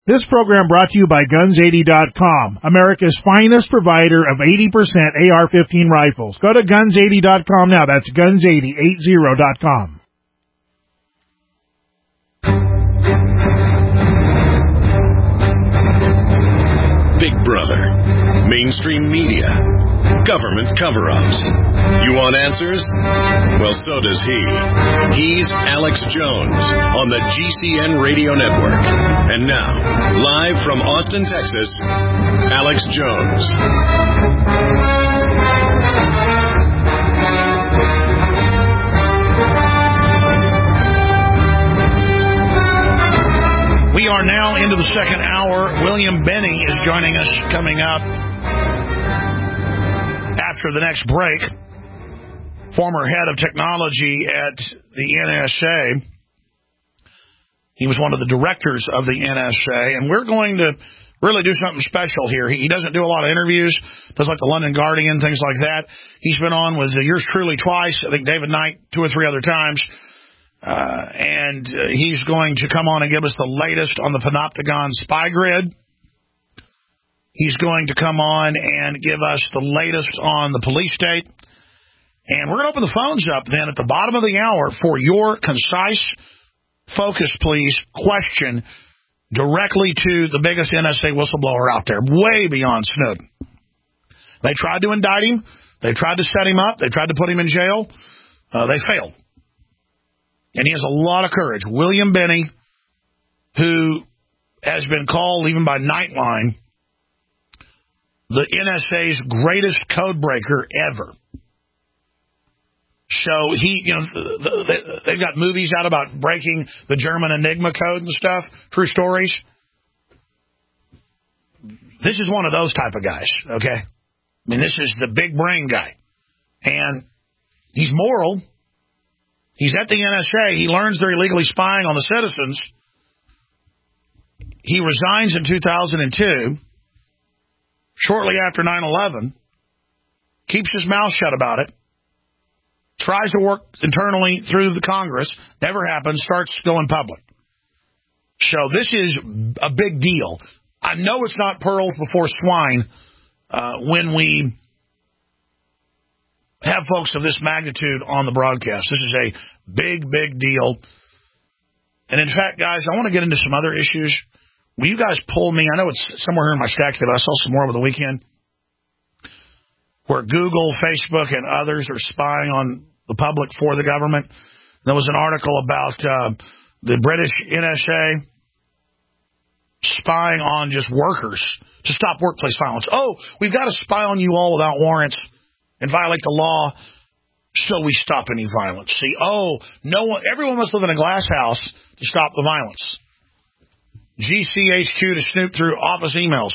This program brought to you by Guns80.com, America's finest provider of 80% AR-15 rifles. Go to Guns80.com now. That's Guns80.com. Big Brother, mainstream media, government cover-ups. You want answers? Well, so does he. He's Alex Jones on the GCN Radio Network. And now, live from Austin, Texas, Alex Jones. We are now into the second hour. William Binney is joining us coming up after the next break. Former head of technology at the NSA. He was one of the directors of the NSA, and we're going to really do something special here. He doesn't do a lot of interviews, does like the London Guardian, things like that. He's been on with yours truly twice, I think David Knight 2 or 3 other times. And he's going to come on and give us the latest on the Panopticon spy grid. He's going to come on and give us the latest on the police state. And we're going to open the phones up then at the bottom of the hour for your concise, focus, please, question directly to the biggest NSA whistleblower out there, way beyond Snowden. They tried to indict him. They tried to set him up. They tried to put him in jail. They failed. And he has a lot of courage. William Binney, who has been called, even by Nightline, the NSA's greatest code breaker ever. So they've got movies out about breaking the German Enigma code and stuff, true stories. This is one of those type of guys, okay? I mean, this is the big brain guy. And he's moral. He's at the NSA. He learns they're illegally spying on the citizens. He resigns in 2002, shortly after 9/11, keeps his mouth shut about it, tries to work internally through the Congress, never happens, starts going public. So this is a big deal. I know it's not pearls before swine when we have folks of this magnitude on the broadcast. This is a big, big deal. And in fact, guys, I want to get into some other issues. Will you guys pull me? I know it's somewhere here in my stacks, but I saw some more over the weekend where Google, Facebook, and others are spying on the public for the government. There was an article about the British NSA spying on just workers to stop workplace violence. Oh, we've got to spy on you all without warrants and violate the law so we stop any violence. See, everyone must live in a glass house to stop the violence. GCHQ to snoop through office emails.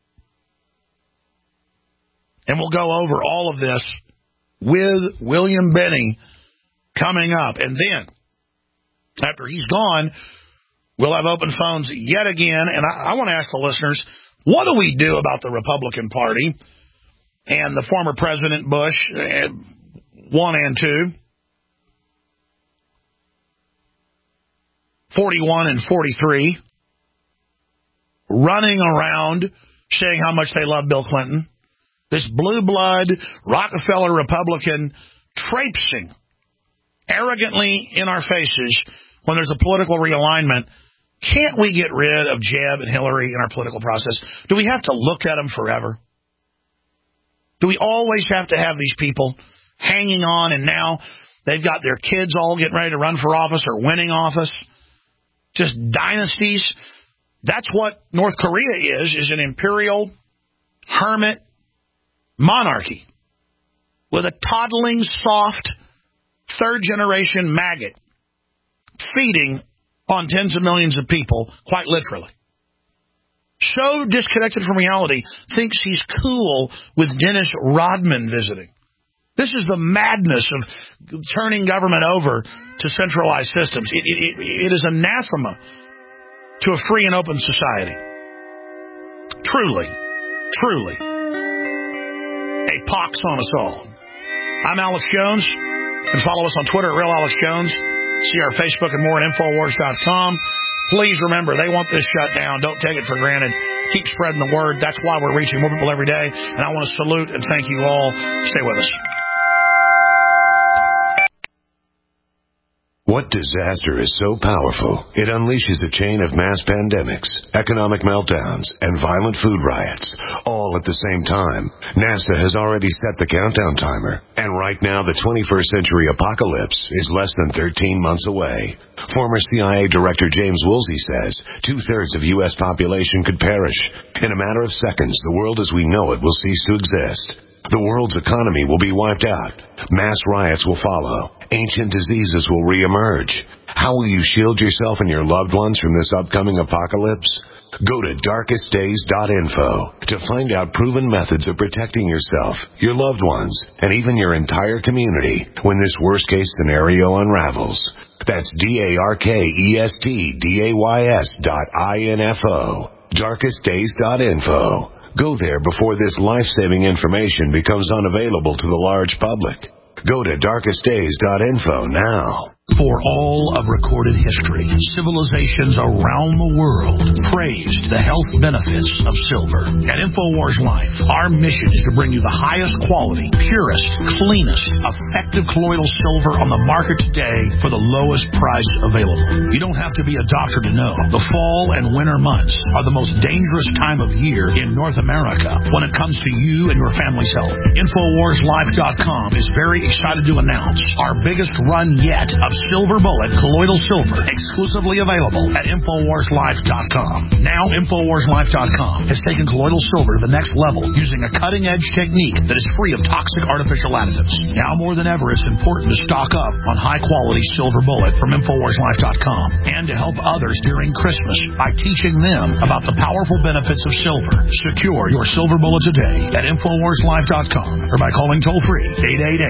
And we'll go over all of this with William Binney coming up. And then, after he's gone, we'll have open phones yet again. And I want to ask the listeners, what do we do about the Republican Party and the former President Bush, 1 and 2, 41 and 43, running around saying how much they love Bill Clinton? This blue blood Rockefeller Republican traipsing arrogantly in our faces when there's a political realignment. Can't we get rid of Jeb and Hillary in our political process? Do we have to look at them forever? Do we always have to have these people hanging on, and now they've got their kids all getting ready to run for office or winning office? Just dynasties. That's what North Korea is an imperial hermit monarchy with a toddling, soft, third-generation maggot feeding on tens of millions of people, quite literally. So disconnected from reality, thinks he's cool with Dennis Rodman visiting. This is the madness of turning government over to centralized systems. It is anathema to a free and open society. Truly, truly, a pox on us all. I'm Alex Jones. You can follow us on Twitter at Real Alex Jones. See our Facebook and more at Infowars.com. Please remember, they want this shut down. Don't take it for granted. Keep spreading the word. That's why we're reaching more people every day. And I want to salute and thank you all. Stay with us. What disaster is so powerful, it unleashes a chain of mass pandemics, economic meltdowns, and violent food riots, all at the same time? NASA has already set the countdown timer, and right now the 21st century apocalypse is less than 13 months away. Former CIA Director James Woolsey says 2/3 of U.S. population could perish. In a matter of seconds, the world as we know it will cease to exist. The world's economy will be wiped out. Mass riots will follow. Ancient diseases will reemerge. How will you shield yourself and your loved ones from this upcoming apocalypse? Go to darkestdays.info to find out proven methods of protecting yourself, your loved ones, and even your entire community when this worst-case scenario unravels. That's darkestdays.info. darkestdays.info. Go there before this life-saving information becomes unavailable to the large public. Go to darkestdays.info now. For all of recorded history, civilizations around the world praised the health benefits of silver. At InfoWars Life, our mission is to bring you the highest quality, purest, cleanest, effective colloidal silver on the market today for the lowest price available. You don't have to be a doctor to know. The fall and winter months are the most dangerous time of year in North America when it comes to you and your family's health. InfoWarsLife.com is very excited to announce our biggest run yet of Silver Bullet colloidal silver, exclusively available at InfoWarsLife.com. Now InfoWarsLife.com has taken colloidal silver to the next level using a cutting-edge technique that is free of toxic artificial additives. Now more than ever, it's important to stock up on high-quality Silver Bullet from InfoWarsLife.com and to help others during Christmas by teaching them about the powerful benefits of silver. Secure your Silver Bullet today at InfoWarsLife.com or by calling toll-free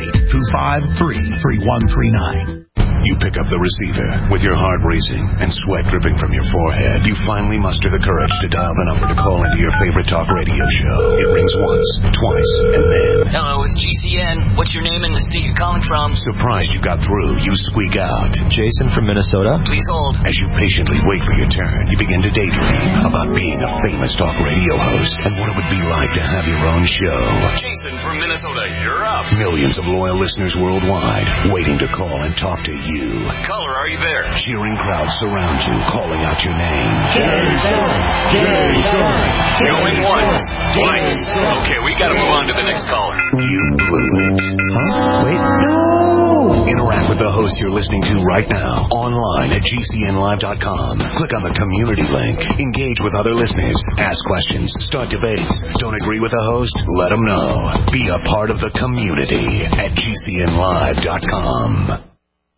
888-253-3139. You pick up the receiver with your heart racing and sweat dripping from your forehead. You finally muster the courage to dial the number to call into your favorite talk radio show. It rings once, twice, and then... Hello, it's GCN. What's your name and the state you're calling from? Surprised you got through, you squeak out. Jason from Minnesota. Please hold. As you patiently wait for your turn, you begin to daydream about being a famous talk radio host and what it would be like to have your own show. Jason from Minnesota, you're up. Millions of loyal listeners worldwide waiting to call and talk to you. Caller, are you there? Cheering crowds surround you, calling out your name. Jason! Going once, twice. Okay, we gotta move on to the next caller. You blew it. Huh? Wait. No! Interact with the host you're listening to right now, online at GCNlive.com. Click on the community link. Engage with other listeners. Ask questions. Start debates. Don't agree with the host? Let them know. Be a part of the community at GCNlive.com.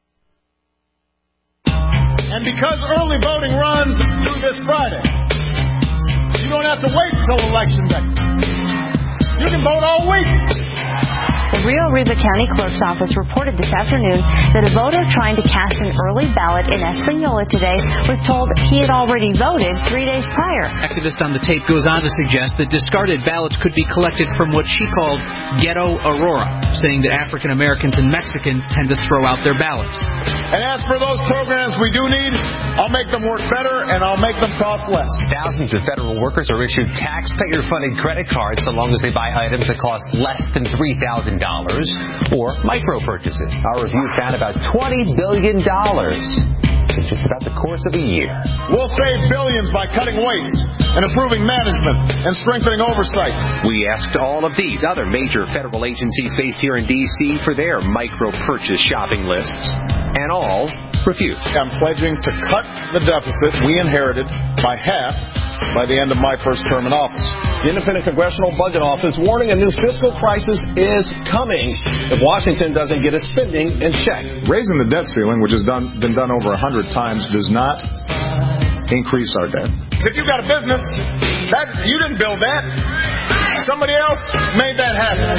And because early voting runs through this Friday, you don't have to wait until Election Day. You can vote all week. The Rio Arriba County Clerk's Office reported this afternoon that a voter trying to cast an early ballot in Espanola today was told he had already voted 3 days prior. Activist on the tape goes on to suggest that discarded ballots could be collected from what she called Ghetto Aurora, saying that African Americans and Mexicans tend to throw out their ballots. And as for those programs we do need, I'll make them work better and I'll make them cost less. Thousands of federal workers are issued taxpayer-funded credit cards so long as they buy items that cost less than $3,000 or micro purchases. Our review found about $20 billion in just about the course of a year. We'll save billions by cutting waste and improving management and strengthening oversight. We asked all of these other major federal agencies based here in D.C. for their micro purchase shopping lists, and all refused. I'm pledging to cut the deficit we inherited by half by the end of my first term in office. The Independent Congressional Budget Office warning a new fiscal crisis is coming if Washington doesn't get its spending in check. Raising the debt ceiling, which has been done over 100 times, does not increase our debt. If you've got a business, you didn't build that. Somebody else made that happen.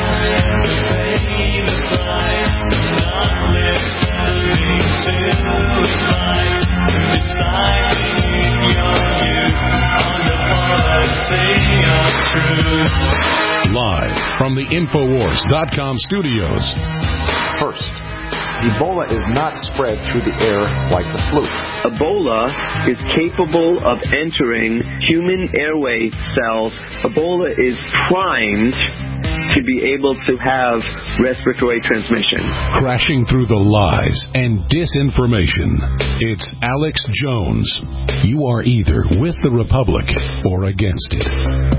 Live from the Infowars.com studios. First, Ebola is not spread through the air like the flu. Ebola is capable of entering human airway cells. Ebola is primed to be able to have respiratory transmission. Crashing through the lies and disinformation. It's Alex Jones. You are either with the Republic or against it.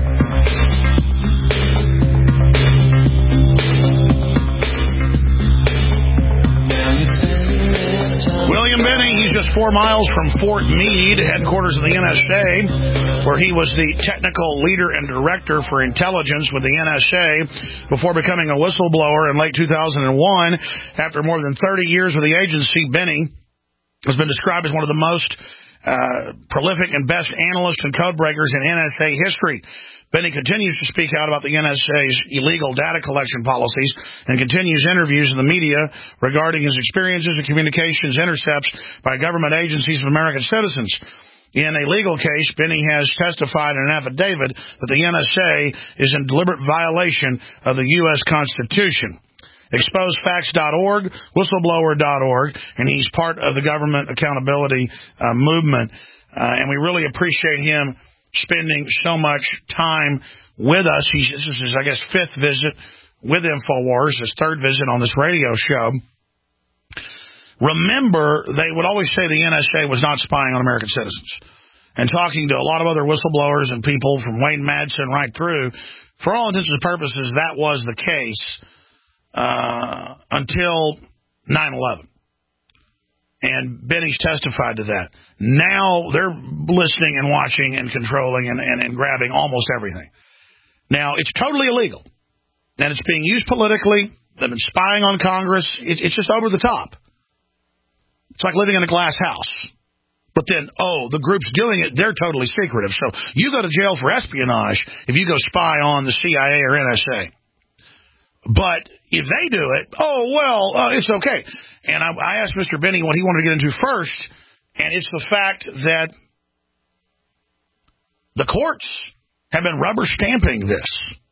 William Binney, he's just 4 miles from Fort Meade, headquarters of the NSA, where he was the technical leader and director for intelligence with the NSA before becoming a whistleblower in late 2001. After more than 30 years with the agency, Binney has been described as one of the most prolific and best analysts and code breakers in NSA history. Binney continues to speak out about the NSA's illegal data collection policies and continues interviews in the media regarding his experiences and communications intercepts by government agencies of American citizens. In a legal case, Binney has testified in an affidavit that the NSA is in deliberate violation of the U.S. Constitution. ExposeFacts.org, whistleblower.org, and he's part of the government accountability movement. And we really appreciate him spending so much time with us. This is his, I guess, 5th visit with InfoWars, his 3rd visit on this radio show. Remember, they would always say the NSA was not spying on American citizens. And talking to a lot of other whistleblowers and people from Wayne Madsen right through, for all intents and purposes, that was the case until 9/11. And Binney's testified to that. Now they're listening and watching and controlling and grabbing almost everything. Now, it's totally illegal. And it's being used politically. They've been spying on Congress. It's just over the top. It's like living in a glass house. But then, the group's doing it, they're totally secretive. So you go to jail for espionage if you go spy on the CIA or NSA. But if they do it, it's okay. And I asked Mr. Binney what he wanted to get into first, and it's the fact that the courts have been rubber stamping this.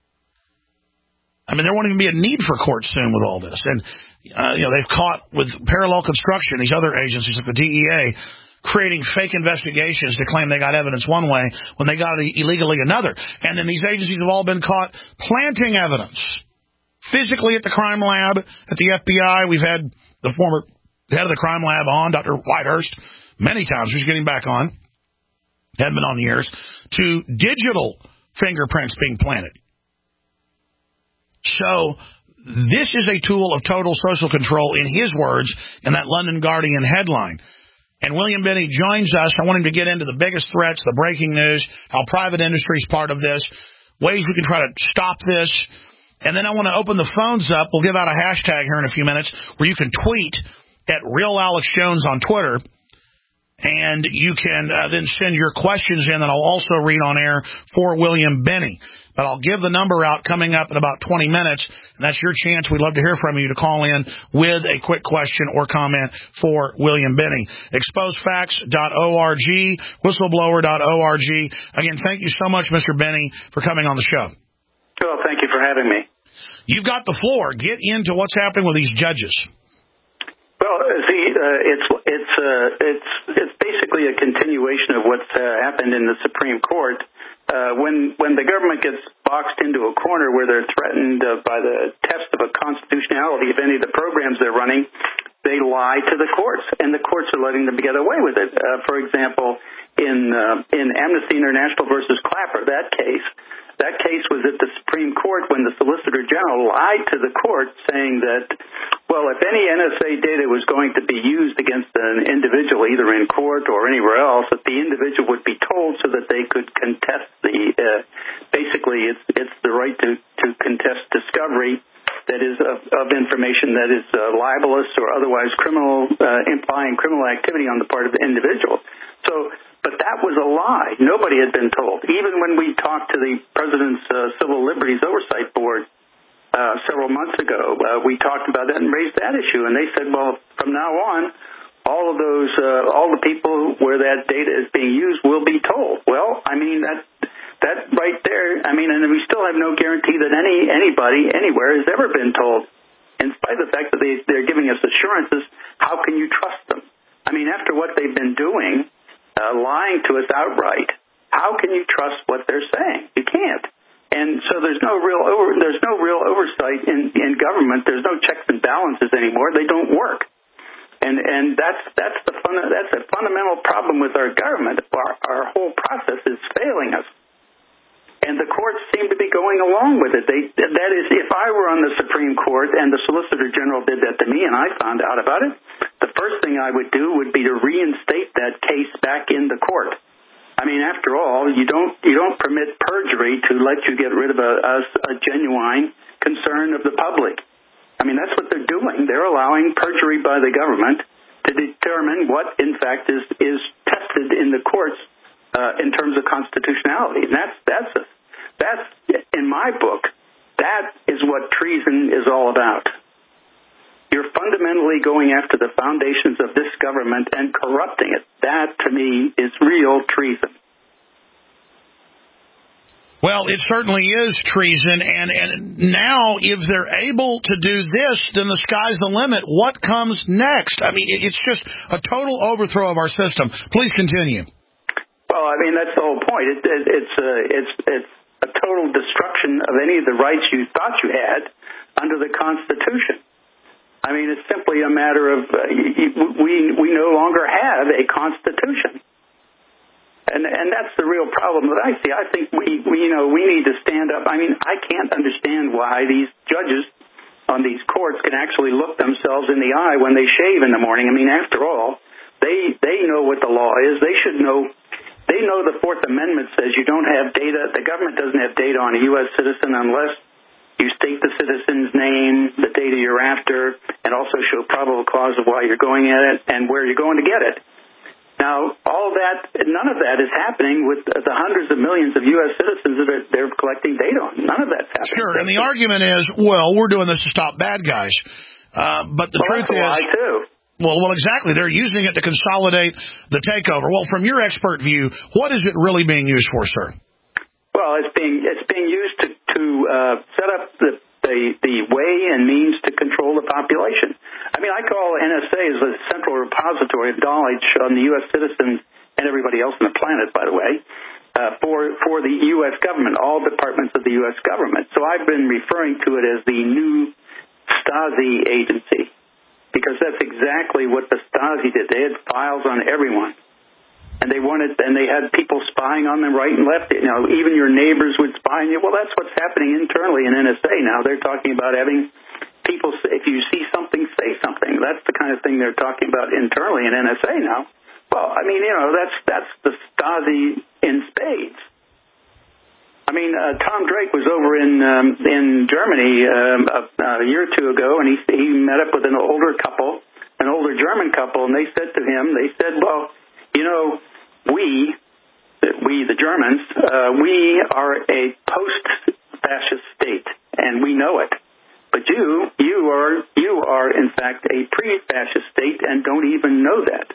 I mean, there won't even be a need for courts soon with all this. And, they've caught with parallel construction, these other agencies like the DEA, creating fake investigations to claim they got evidence one way when they got it illegally another. And then these agencies have all been caught planting evidence physically at the crime lab, at the FBI. We've had the former head of the crime lab on, Dr. Whitehurst, many times. He's getting back on. Hadn't been on in years. To digital fingerprints being planted. So this is a tool of total social control, in his words, in that London Guardian headline. And William Binney joins us. I want him to get into the biggest threats, the breaking news, how private industry is part of this, ways we can try to stop this. And then I want to open the phones up. We'll give out a hashtag here in a few minutes where you can tweet at Real Alex Jones on Twitter. And you can then send your questions in that I'll also read on air for William Binney. But I'll give the number out coming up in about 20 minutes. And that's your chance. We'd love to hear from you to call in with a quick question or comment for William Binney. ExposeFacts.org, whistleblower.org. Again, thank you so much, Mr. Binney, for coming on the show. Well, thank you for having me. You've got the floor. Get into what's happening with these judges. Well, see, it's basically a continuation of what's happened in the Supreme Court. When the government gets boxed into a corner where they're threatened by the test of a constitutionality of any of the programs they're running, they lie to the courts, and the courts are letting them get away with it. For example, in Amnesty International versus Clapper, that case was at the Supreme Court when the Solicitor General lied to the court, saying that, well, if any NSA data was going to be used against an individual, either in court or anywhere else, that the individual would be told so that they could contest basically it's the right to contest discovery that is of information that is libelous or otherwise criminal, implying criminal activity on the part of the individual. But that was a lie. Nobody had been told. Even when we talked to the President's Civil Liberties Oversight Board several months ago, we talked about that and raised that issue. And they said, well, from now on, all the people where that data is being used will be told. Well, I mean, that right there, I mean, and we still have no guarantee that anybody anywhere has ever been told. In spite of the fact that they're giving us assurances, how can you trust them? I mean, after what they've been doing, lying to us outright, how can you trust what they're saying? You can't. And so there's no real oversight in government. There's no checks and balances anymore. They don't work. And that's a fundamental problem with our government. Our whole process is failing us. And the courts seem to be going along with it. That is, if I were on the Supreme Court and the Solicitor General did that to me and I found out about it, the first thing I would do would be to reinstate that case back in the court. I mean, after all, you don't permit perjury to let you get rid of a genuine concern of the public. I mean, that's what they're doing. They're allowing perjury by the government to determine what, in fact, is tested in the courts in terms of constitutionality. And that's in my book, that is what treason is all about. You're fundamentally going after the foundations of this government and corrupting it. That, to me, is real treason. Well, it certainly is treason, and now if they're able to do this, then the sky's the limit. What comes next? I mean, it's just a total overthrow of our system. Please continue. Well, I mean, that's the whole point. It's a total destruction of any of the rights you thought you had under the Constitution. I mean, it's simply a matter of we no longer have a Constitution. And that's the real problem that I see. I think we need to stand up. I mean, I can't understand why these judges on these courts can actually look themselves in the eye when they shave in the morning. I mean, after all, they know what the law is. They should know. They know the Fourth Amendment says you don't have data. The government doesn't have data on a U.S. citizen unless you state the citizen's name, the data you're after, and also show probable cause of why you're going at it and where you're going to get it. Now, none of that is happening with the hundreds of millions of U.S. citizens that they're collecting data on. None of that's happening. Sure, and the argument is, well, we're doing this to stop bad guys. But the truth is... that's a lie, too. Well, exactly. They're using it to consolidate the takeover. Well, from your expert view, what is it really being used for, sir? Well, it's being used to set up the way and means to control the population. I mean, I call NSA as a central repository of knowledge on the U.S. citizens and everybody else on the planet, by the way, for the U.S. government, all departments of the U.S. government. So I've been referring to it as the new Stasi agency, because that's exactly what the Stasi did. They had files on everyone. And they had people spying on them right and left. You know, even your neighbors would spy on you. Well, that's what's happening internally in NSA now. They're talking about having people, if you see something, say something. That's the kind of thing they're talking about internally in NSA now. Well, I mean, that's the Stasi in spades. I mean, Tom Drake was over in Germany a year or two ago, and he met up with an older German couple, and they said to him, well, you know, we the Germans, we are a post-fascist state, and we know it. But you are in fact a pre-fascist state and don't even know that.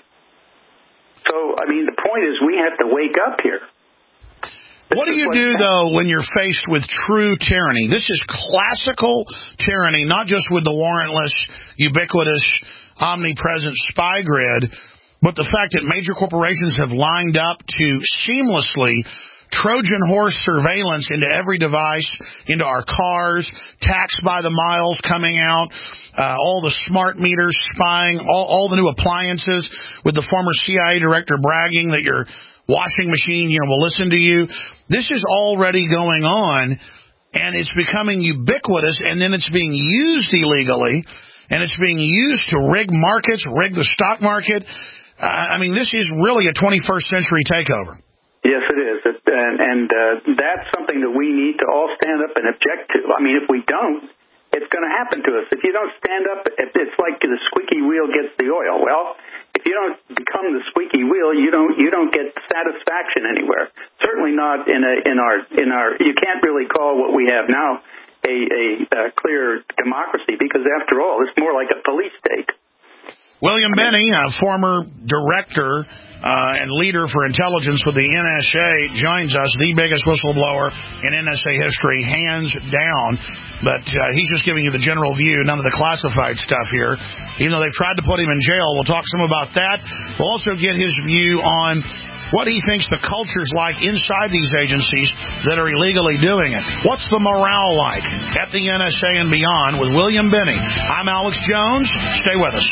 So, I mean, the point is we have to wake up here. What do you do, though, when you're faced with true tyranny? This is classical tyranny, not just with the warrantless, ubiquitous, omnipresent spy grid, but the fact that major corporations have lined up to seamlessly Trojan horse surveillance into every device, into our cars, tax by the miles coming out, all the smart meters spying, all the new appliances, with the former CIA director bragging that your washing machine, will listen to you. This is already going on, and it's becoming ubiquitous, and then it's being used illegally, and it's being used to rig markets, rig the stock market. I mean, this is really a 21st century takeover. Yes, it is. And that's something that we need to all stand up and object to. I mean, if we don't, it's going to happen to us. If you don't stand up, it's like the squeaky wheel gets the oil. Well, if you don't become the squeaky wheel, you don't get satisfaction anywhere. Certainly not in our. You can't really call what we have now a clear democracy, because after all, it's more like a police state. William Binney, a former director and leader for intelligence with the NSA, joins us, the biggest whistleblower in NSA history, hands down. But he's just giving you the general view, none of the classified stuff here. Even though they've tried to put him in jail, we'll talk some about that. We'll also get his view on what he thinks the culture's like inside these agencies that are illegally doing it. What's the morale like at the NSA and beyond with William Binney? I'm Alex Jones. Stay with us.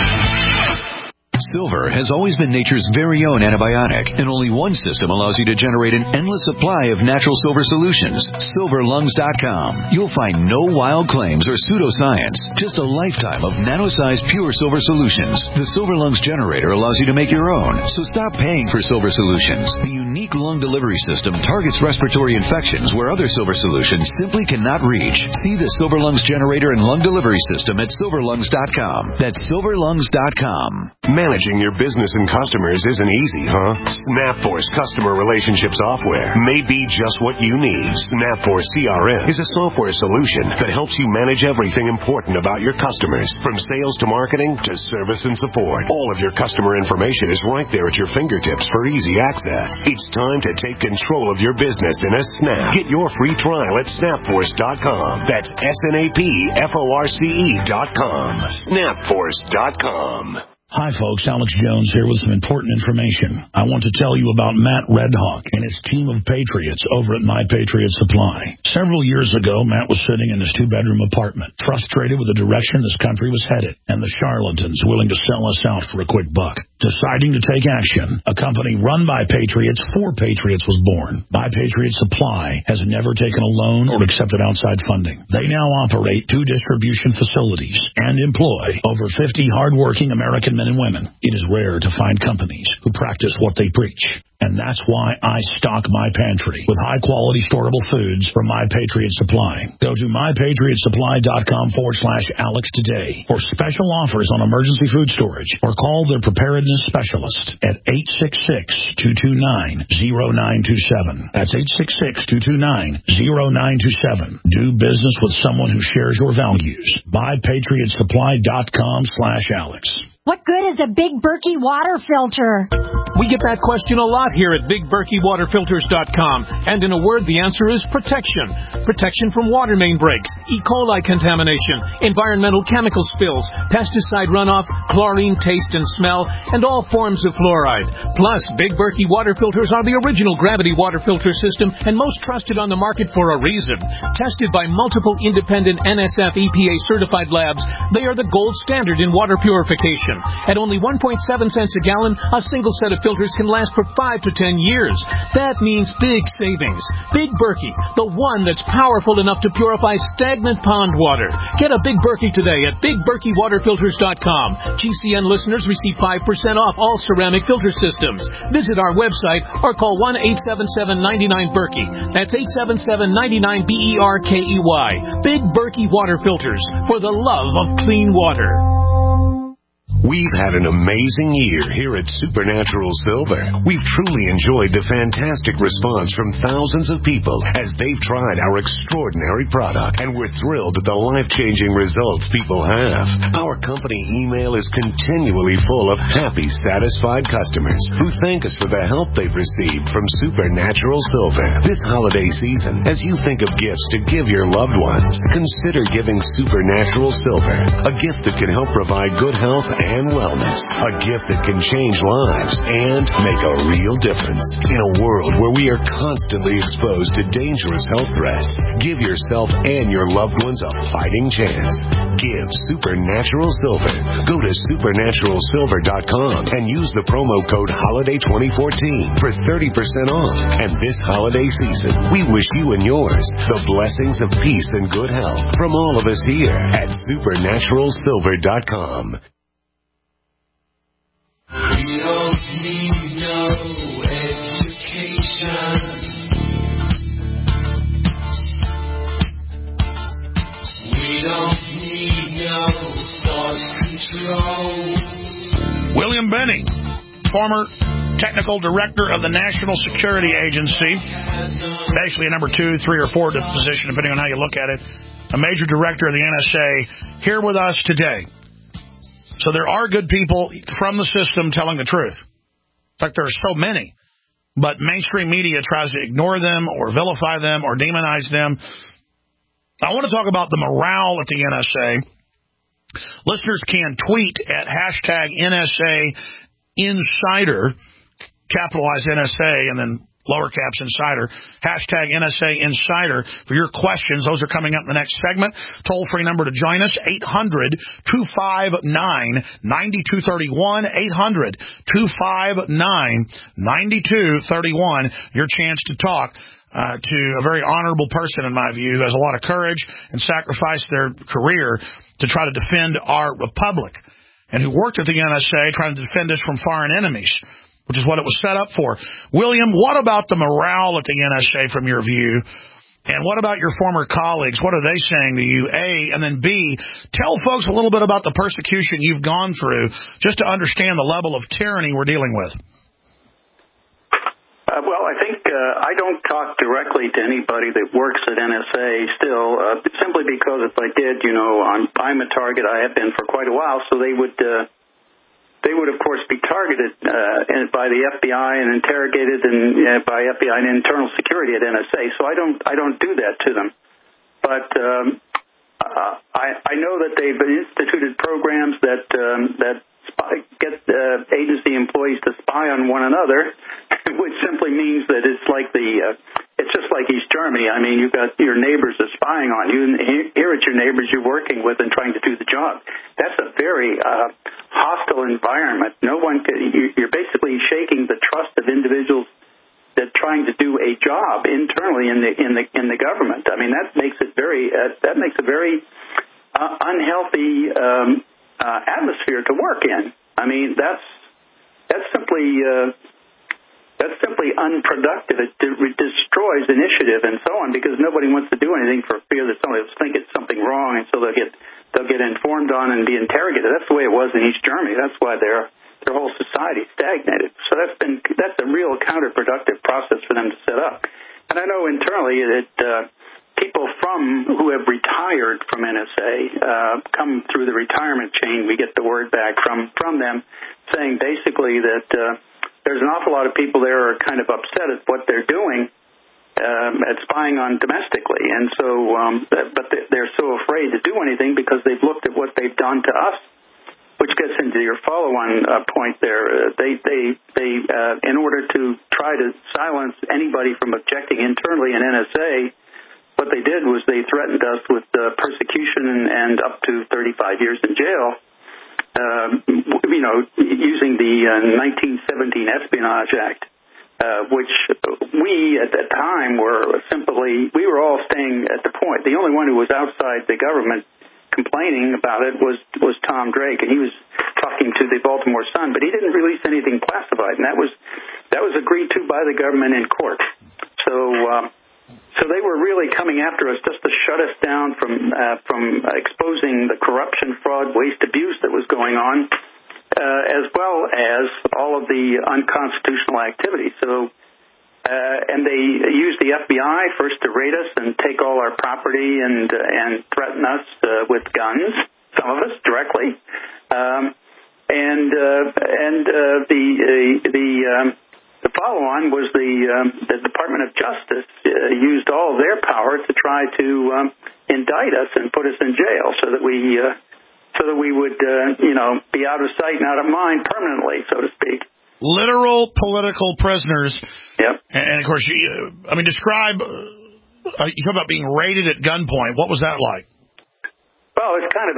Silver has always been nature's very own antibiotic, and only one system allows you to generate an endless supply of natural silver solutions. SilverLungs.com. You'll find no wild claims or pseudoscience, just a lifetime of nano-sized pure silver solutions. The Silver Lungs generator allows you to make your own, so stop paying for silver solutions. The unique lung delivery system targets respiratory infections where other silver solutions simply cannot reach. See the Silver Lungs generator and lung delivery system at SilverLungs.com. That's SilverLungs.com. Managing your business and customers isn't easy, huh? SnapForce Customer Relationship Software may be just what you need. SnapForce CRM is a software solution that helps you manage everything important about your customers, from sales to marketing to service and support. All of your customer information is right there at your fingertips for easy access. It's time to take control of your business in a snap. Get your free trial at snapforce.com. That's SnapForce.com. Snapforce.com. Hi, folks. Alex Jones here with some important information. I want to tell you about Matt Redhawk and his team of patriots over at My Patriot Supply. Several years ago, Matt was sitting in his two-bedroom apartment, frustrated with the direction this country was headed and the charlatans willing to sell us out for a quick buck. Deciding to take action, a company run by patriots for patriots was born. My Patriot Supply has never taken a loan or accepted outside funding. They now operate 2 distribution facilities and employ over 50 hardworking American men and women. It is rare to find companies who practice what they preach. And that's why I stock my pantry with high-quality storable foods from My Patriot Supply. Go to mypatriotsupply.com/Alex today for special offers on emergency food storage, or call their preparedness specialist at 866-229-0927. That's 866-229-0927. Do business with someone who shares your values. mypatriotsupply.com/Alex. What good is a Big Berkey water filter? We get that question a lot here at BigBerkeyWaterFilters.com. And in a word, the answer is protection. Protection from water main breaks, E. coli contamination, environmental chemical spills, pesticide runoff, chlorine taste and smell, and all forms of fluoride. Plus, Big Berkey water filters are the original gravity water filter system and most trusted on the market for a reason. Tested by multiple independent NSF EPA certified labs, they are the gold standard in water purification. At only 1.7 cents a gallon, a single set of filters can last for 5 to 10 years. That means big savings. Big Berkey, the one that's powerful enough to purify stagnant pond water. Get a Big Berkey today at BigBerkeyWaterFilters.com. GCN listeners receive 5% off all ceramic filter systems. Visit our website or call 1-877-99-BERKEY. That's 877-99-BERKEY. Big Berkey Water Filters, for the love of clean water. We've had an amazing year here at Supernatural Silver. We've truly enjoyed the fantastic response from thousands of people as they've tried our extraordinary product, and we're thrilled at the life-changing results people have. Our company email is continually full of happy, satisfied customers who thank us for the help they've received from Supernatural Silver. This holiday season, as you think of gifts to give your loved ones, consider giving Supernatural Silver, a gift that can help provide good health and wellness, a gift that can change lives and make a real difference. In a world where we are constantly exposed to dangerous health threats, give yourself and your loved ones a fighting chance. Give Supernatural Silver. Go to supernaturalsilver.com and use the promo code HOLIDAY2014 for 30% off. And this holiday season, we wish you and yours the blessings of peace and good health from all of us here at supernaturalsilver.com. We don't need no education. We don't need no thought control. William Binney, former technical director of the National Security Agency, basically a number 2, 3, or 4 position, depending on how you look at it, a major director of the NSA, here with us today. So there are good people from the system telling the truth. In fact, there are so many. But mainstream media tries to ignore them or vilify them or demonize them. I want to talk about the morale at the NSA. Listeners can tweet at hashtag NSA Insider, capitalize NSA, and then lower caps Insider, hashtag NSA Insider for your questions. Those are coming up in the next segment. Toll-free number to join us, 800-259-9231, 800-259-9231. Your chance to talk to a very honorable person, in my view, who has a lot of courage and sacrificed their career to try to defend our republic, and who worked at the NSA trying to defend us from foreign enemies, which is what it was set up for. William, what about the morale at the NSA from your view? And what about your former colleagues? What are they saying to you, A? And then B, tell folks a little bit about the persecution you've gone through just to understand the level of tyranny we're dealing with. Well, I think I don't talk directly to anybody that works at NSA still, simply because if I did, I'm a target. I have been for quite a while, so they would, of course, be targeted by the FBI and interrogated by FBI and internal security at NSA. So I don't do that to them. But I know that they've instituted programs that get agency employees to spy on one another, which simply means that it's just like East Germany. I mean, you've got your neighbors are spying on you, and here it's your neighbors you're working with and trying to do the job. That's a very hostile environment. You're basically shaking the trust of individuals that trying to do a job internally in the government. I mean, that makes a very unhealthy atmosphere to work in. I mean, that's simply unproductive. It destroys initiative and so on, because nobody wants to do anything for fear that somebody will think it's something wrong, and so they'll get informed on and be interrogated. That's the way it was in East Germany. That's why their whole society stagnated. So that's a real counterproductive process for them to set up. And I know internally that people who have retired from NSA come through the retirement chain. We get the word back from them saying basically that there's an awful lot of people there who are kind of upset at what they're doing at spying on domestically, and so but they're so afraid to do anything because they've looked at what they've done to us. Which gets into your follow-on point there. They in order to try to silence anybody from objecting internally in NSA, what they did was they threatened us with persecution and up to 35 years in jail, using the 1917 Espionage Act, which we at that time we were all staying at the point. The only one who was outside the government complaining about it was Tom Drake, and he was talking to the Baltimore Sun, but he didn't release anything classified, and that was agreed to by the government in court. So they were really coming after us just to shut us down from exposing the corruption, fraud, waste, abuse that was going on, as well as all of the unconstitutional activities. So, and they used the FBI first to raid us and take all our property and threaten us with guns, some of us directly, the follow-on was the Department of Justice used all of their power to try to indict us and put us in jail so that we would be out of sight and out of mind permanently, so to speak. Literal political prisoners. Yep. And of course, describe. You talk about being raided at gunpoint. What was that like? Well, it's kind of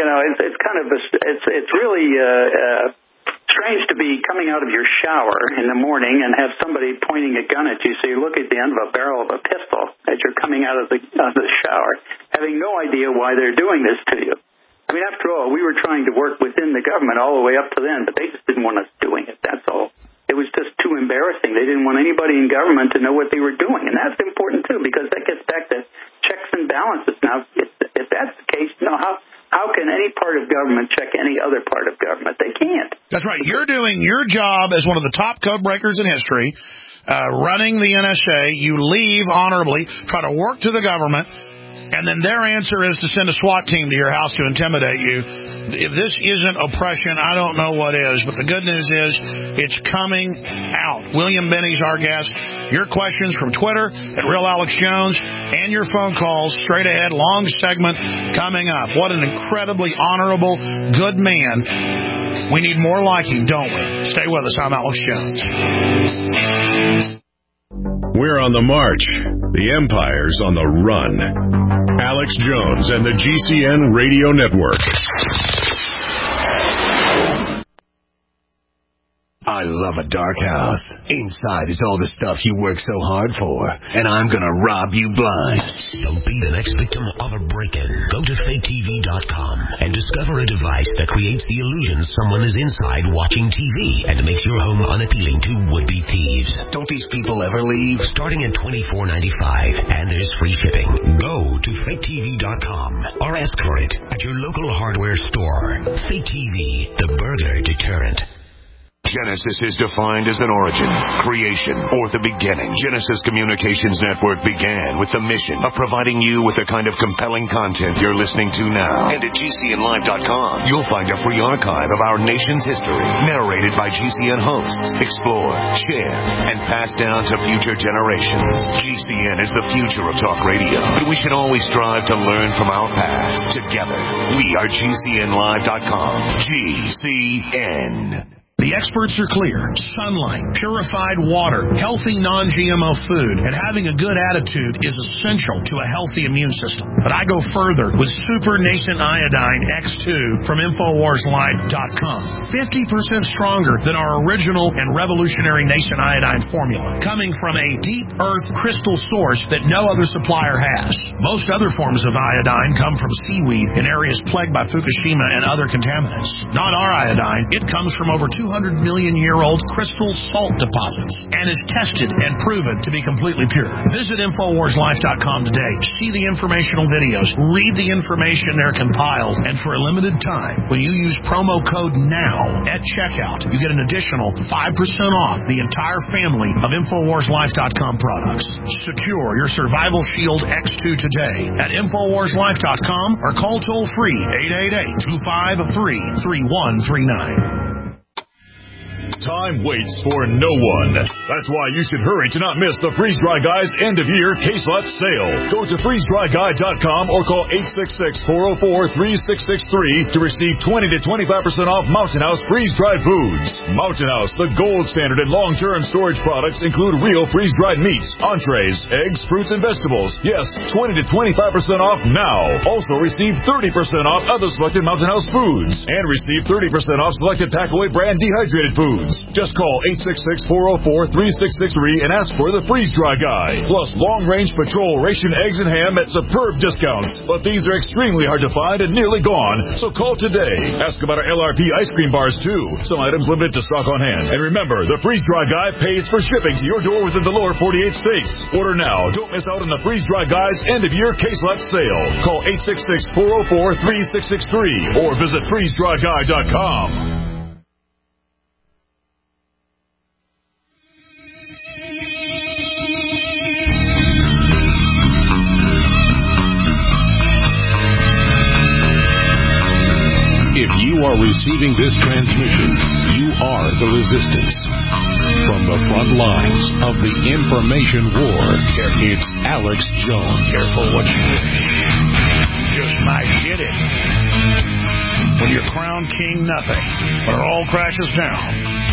it's really strange to be coming out of your shower in the morning and have somebody pointing a gun at you. So you look at the end of a barrel of a pistol as you're coming out of the shower, having no idea why they're doing this to you. I mean, after all, we were trying to work within the government all the way up to then, but they just didn't want us doing it, that's all. It was just too embarrassing. They didn't want anybody in government to know what they were doing, and that's important, too, because that gets back to checks and balances. Now, if that's the case, how can any part of government check any other part of government? They can't. That's right. You're doing your job as one of the top code breakers in history, running the NSA. You leave honorably, try to work to the government, And then their answer is to send a SWAT team to your house to intimidate you. If this isn't oppression, I don't know what is. But the good news is it's coming out. William Benny's our guest. Your questions from Twitter at Real Alex Jones and your phone calls straight ahead. Long segment coming up. What an incredibly honorable, good man. We need more like him, don't we? Stay with us. I'm Alex Jones. We're on the march. The empire's on the run. Alex Jones and the GCN Radio Network. I love a dark house. Inside is all the stuff you work so hard for, and I'm gonna rob you blind. Don't be the next victim of a break-in. Go to faketv.com and discover a device that creates the illusion someone is inside watching TV and makes your home unappealing to would-be thieves. Don't these people ever leave? Starting at $24.95, and there's free shipping. Go to faketv.com or ask for it at your local hardware store. Fake TV, the burglar deterrent. Genesis is defined as an origin, creation, or the beginning. Genesis Communications Network began with the mission of providing you with the kind of compelling content you're listening to now. And at GCNlive.com, you'll find a free archive of our nation's history, narrated by GCN hosts, explored, shared, and passed down to future generations. GCN is the future of talk radio, but we should always strive to learn from our past. Together, we are GCNlive.com. GCN. The experts are clear. Sunlight, purified water, healthy non-GMO food, and having a good attitude is essential to a healthy immune system. But I go further with Super Nascent Iodine X2 from InfoWarsLife.com. 50% stronger than our original and revolutionary Nascent Iodine formula, coming from a deep earth crystal source that no other supplier has. Most other forms of iodine come from seaweed in areas plagued by Fukushima and other contaminants. Not our iodine. It comes from over 200-million-year-old crystal salt deposits and is tested and proven to be completely pure. Visit InfoWarsLife.com today. See the informational videos. Read the information they're compiled. And for a limited time, when you use promo code NOW at checkout, you get an additional 5% off the entire family of InfoWarsLife.com products. Secure your Survival Shield X2 today at InfoWarsLife.com or call toll-free 888-253-3139. Time waits for no one. That's why you should hurry to not miss the Freeze Dry Guy's end-of-year case lot sale. Go to freezedryguy.com or call 866-404-3663 to receive 20 to 25% off Mountain House freeze-dried foods. Mountain House, the gold standard in long-term storage products, include real freeze-dried meats, entrees, eggs, fruits, and vegetables. Yes, 20 to 25% off now. Also receive 30% off other selected Mountain House foods and receive 30% off selected Packaway brand dehydrated foods. Just call 866-404-3663 and ask for the Freeze Dry Guy. Plus long-range patrol ration eggs and ham at superb discounts. But these are extremely hard to find and nearly gone, so call today. Ask about our LRP ice cream bars, too. Some items limited to stock on hand. And remember, the Freeze Dry Guy pays for shipping to your door within the lower 48 states. Order now. Don't miss out on the Freeze Dry Guy's end-of-year case lot sale. Call 866-404-3663 or visit freezedryguy.com. If you are receiving this transmission, you are the resistance. From the front lines of the information war, it's Alex Jones. Careful what you wish. You just might get it. When you're crowned king, nothing. When it all crashes down.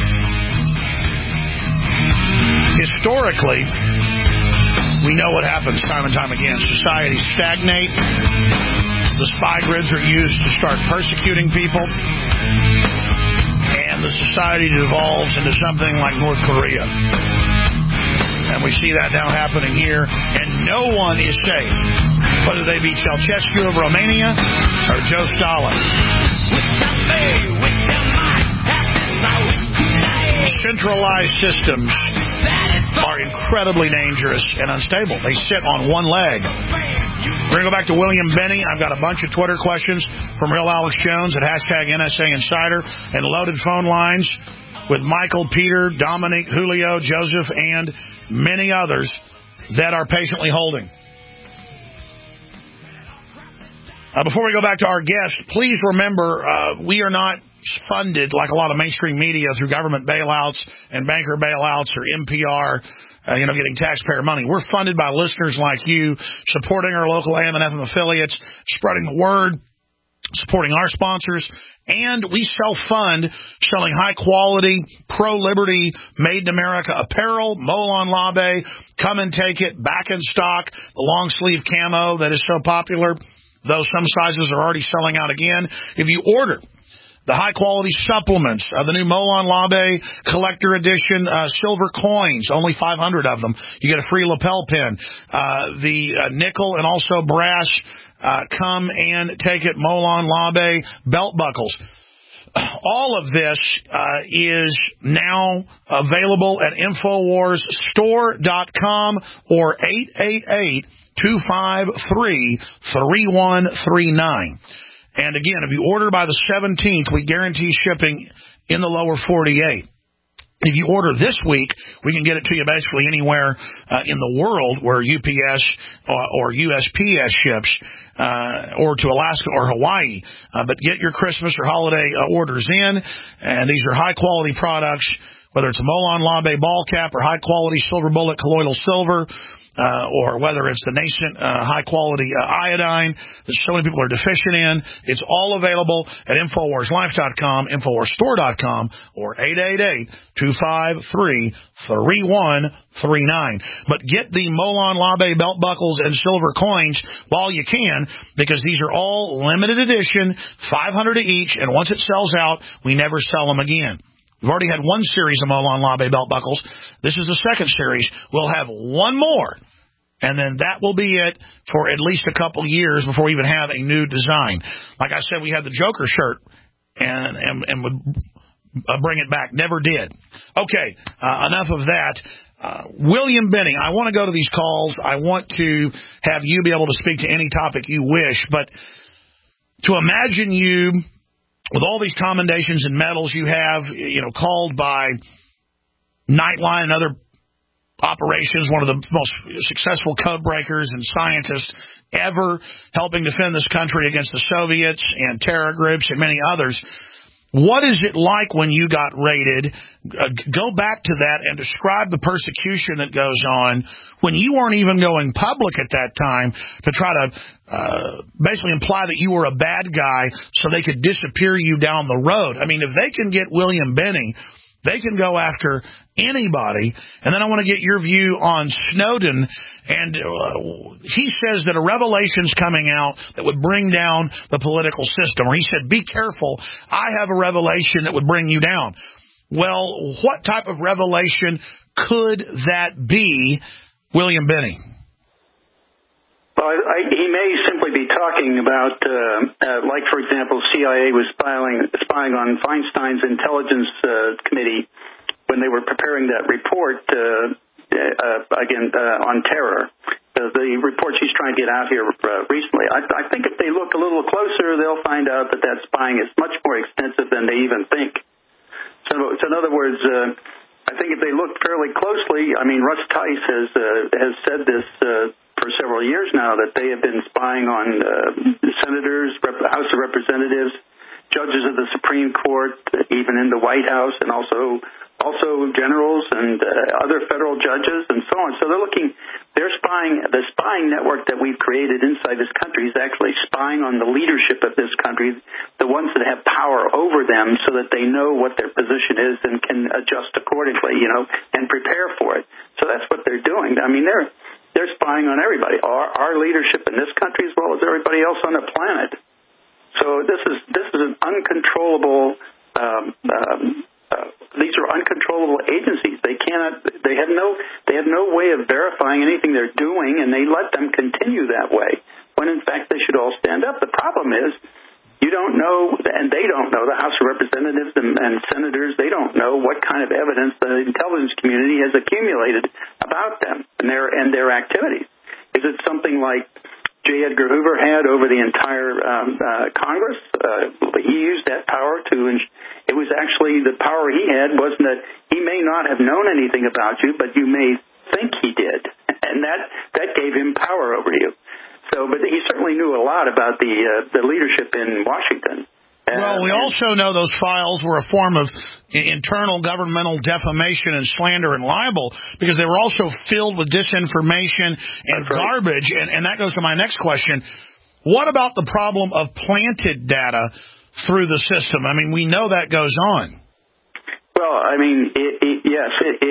Historically, we know what happens time and time again. Societies stagnate. The spy grids are used to start persecuting people, and the society devolves into something like North Korea. And we see that now happening here, and no one is safe, whether they be Ceausescu of Romania or Joe Stalin. Centralized systems are incredibly dangerous and unstable. They sit on one leg. We're going to go back to William Benny. I've got a bunch of Twitter questions from Real Alex Jones at hashtag NSA Insider and loaded phone lines with Michael, Peter, Dominic, Julio, Joseph, and many others that are patiently holding. Before we go back to our guest, please remember we are not funded like a lot of mainstream media through government bailouts and banker bailouts or NPR, getting taxpayer money. We're funded by listeners like you, supporting our local AM and FM affiliates, spreading the word, supporting our sponsors, and we self-fund selling high-quality, pro-liberty, made-in-America apparel, Molon Labe, Come and Take It, back in stock, the long-sleeve camo that is so popular, though some sizes are already selling out again. If you order the high-quality supplements, the new Molon Labe collector edition silver coins, only 500 of them. You get a free lapel pin. The nickel and also brass Come and Take It Molon Labe belt buckles. All of this is now available at InfoWarsStore.com or 888-253-3139. And again, if you order by the 17th, we guarantee shipping in the lower 48. If you order this week, we can get it to you basically anywhere in the world where UPS or USPS ships, or to Alaska or Hawaii. But get your Christmas or holiday orders in, and these are high-quality products, whether it's a Molon Labe ball cap or high-quality Silver Bullet colloidal silver, or whether it's the nascent high-quality iodine that so many people are deficient in. It's all available at InfoWarsLife.com, InfoWarsStore.com, or 888-253-3139. But get the Molon Labe belt buckles and silver coins while you can, because these are all limited edition, 500 each, and once it sells out, we never sell them again. We've already had one series of Molon Labe belt buckles. This is the second series. We'll have one more, and then that will be it for at least a couple years before we even have a new design. Like I said, we had the Joker shirt and would bring it back. Never did. Okay, enough of that. William Benning, I want to go to these calls. I want to have you be able to speak to any topic you wish, but to imagine you with all these commendations and medals you have, called by Nightline and other operations, one of the most successful code breakers and scientists ever, helping defend this country against the Soviets and terror groups and many others. What is it like when you got raided? Go back to that and describe the persecution that goes on when you weren't even going public at that time to try to basically imply that you were a bad guy so they could disappear you down the road. I mean, if they can get William Benning, they can go after anybody. And then I want to get your view on Snowden. And he says that a revelation's coming out that would bring down the political system. Or he said, be careful, I have a revelation that would bring you down. Well, what type of revelation could that be, William Benning? Well, he may simply be talking about, like, for example, CIA was spying on Feinstein's intelligence committee when they were preparing that report, on terror. The report she's trying to get out here recently. I think if they look a little closer, they'll find out that spying is much more extensive than they even think. So in other words, I think if they look fairly closely, Russ Tice has said this for several years now, that they have been spying on senators, House of Representatives, judges of the Supreme Court, even in the White House, and also generals and other federal judges and so on. So they're spying. The spying network that we've created inside this country is actually spying on the leadership of this country, the ones that have power over them, so that they know what their position is and can adjust accordingly, and prepare for it. So that's what they're doing. They're spying on everybody, our leadership in this country as well as everybody else on the planet. So this is an uncontrollable. These are uncontrollable agencies. They have no way of verifying anything they're doing, and they let them continue that way. When in fact they should all stand up. The problem is, you don't know, and they don't know, the House of Representatives and senators, they don't know what kind of evidence the intelligence community has accumulated about them and their activities. Is it something like J. Edgar Hoover had over the entire Congress? He used that power it was actually, the power he had wasn't that he may not have known anything about you, but you may think he did. And that gave him power over you. So, but he certainly knew a lot about the leadership in Washington. Well, we also know those files were a form of internal governmental defamation and slander and libel because they were also filled with disinformation and garbage. And that goes to my next question. What about the problem of planted data through the system? I mean, we know that goes on. Well, I mean, yes,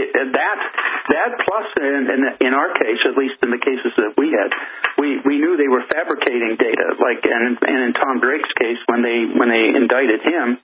that plus in our case, at least in the cases that we had, we knew they were fabricating data. Like, and in Tom Drake's case, when they indicted him,